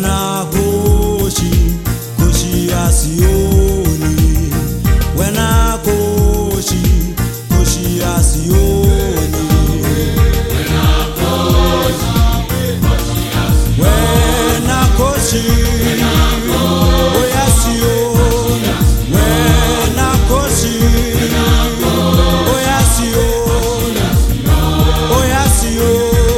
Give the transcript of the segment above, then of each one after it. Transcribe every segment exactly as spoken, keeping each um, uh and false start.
Wena koshi, koshi asioni. Wena koshi, koshi asioni. Wena koshi, koshi asioni. Wena koshi, oyasioni. Wena koshi, oyasioni. Oyasioni.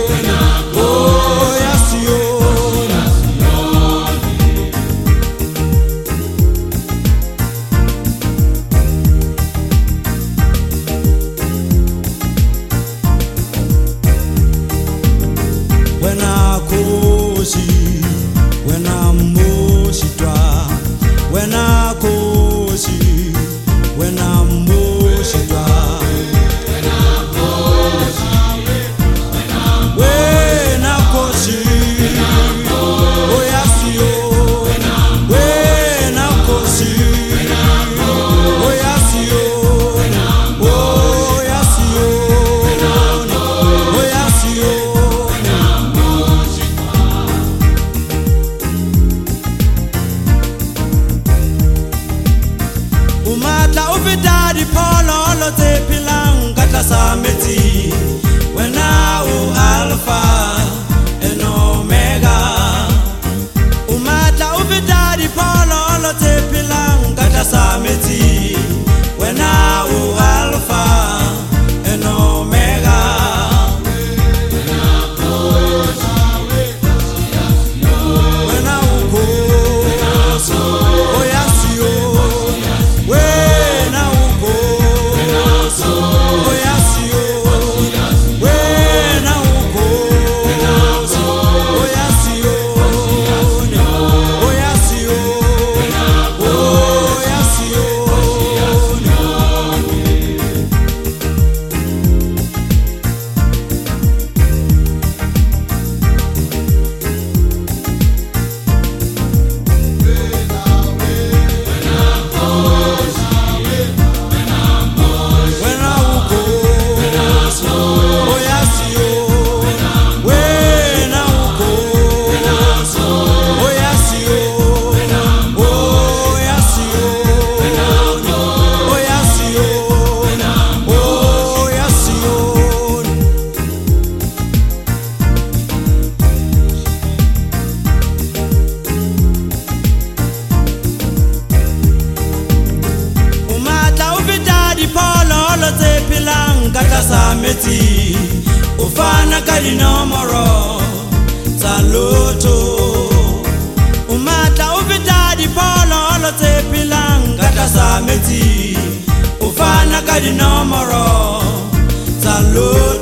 Wena koshi, wena moshitwa. Wena koshi, wena moshitwa. Wena koshi, oyasio. Wena koshi, oyasio. Oyasio, oyasio. Umata ufidadi polo lo te pilang kata sameti. Wena u alpha and omega. Umata ufidadi polo lo te pilang kata sameti. Wena u alpha and omega. Wena u koso oyasio. Wena ukoso, oyasio. Wena ukoso, oyasio. Oyasio, oyasio. Wena ukoso, oyasio. Wena ukoso, oyasio. Oyasio, oyasio. Oyasio. Umata ufidadi polo lo te pilang kata sameti. Ufana kadi nomoro saluto. Umata ufidadi polo lo te pilang kata sameti. Ufana kadi nomoro saluto.